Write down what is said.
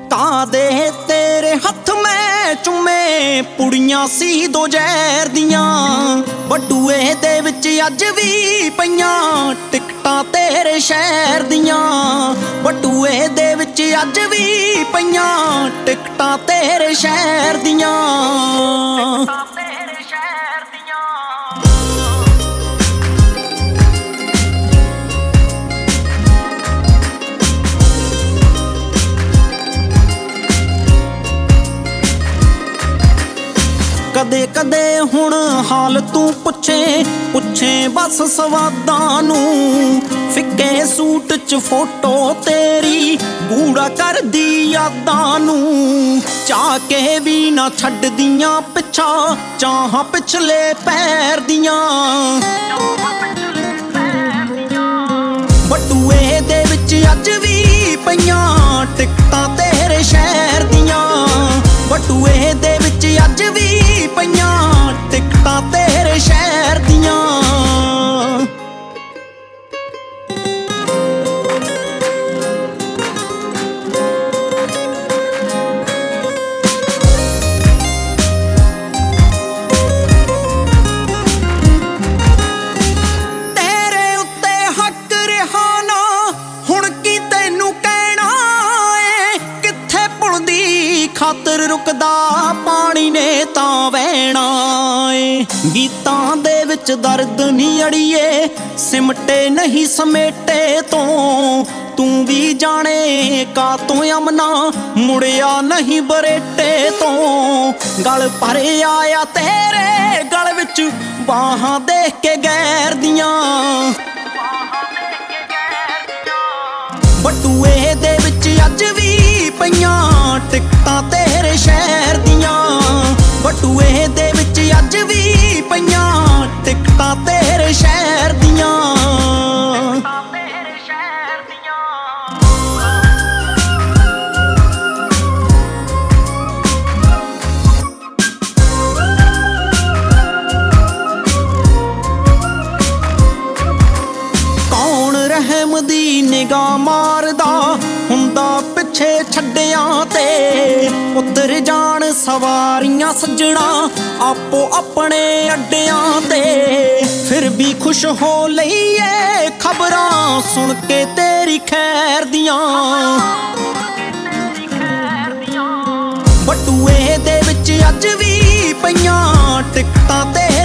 कादे तेरे हथ मैं चुमे पुड़ियां सी दो जहर दियां बटूए दे विच अज भी पईयां टिकटां तेरे शहर दियां बटूए दे विच अज भी पईयां टिकटां तेरे शहर दियां। कदे कदे हुण हाल तू पुछे बस सवादां नू फिक्के सूट च फोटो तेरी गूड़ा कर दी यादां नू चाह के भी ना छड्डदियां पिछा चाहां पिछले पैर दियां बटूए दे विच अज भी पईयां टिकटां तेरे शहर दियां बटूए दे विच अज भी पईयां टिकटां तेरे शहर दियां। तेरे उत्ते हक रहा ना हुण की तैनू कहना ए कित्थे भुलदी खातर रुकदा पानी ने तां वहना ए गीतां दे विच दर्द नी अड़िए सिमटे नहीं समेटे तो तू भी जाने का तो अमना मुड़िया नहीं बरेटे तो गल भर आया तेरे गल विच बाहां देख के गैर दियां बटूए दे विच अज भी पईयां टिकटां तेरे शहर दियां बटूए दे विच अज भी पईयां टिकटां तेरे शहर दियां। कौन रहम दी निगाह मारदा हुंदा पिछे छड्डियां ते उतर जान सवारियां सज्जणा आपो अपने अड्डियां ते फिर भी खुश हो लईए खबरां सुन के तेरी खैर दियां बटूए दे विच अज भी पईयां टिकटां ते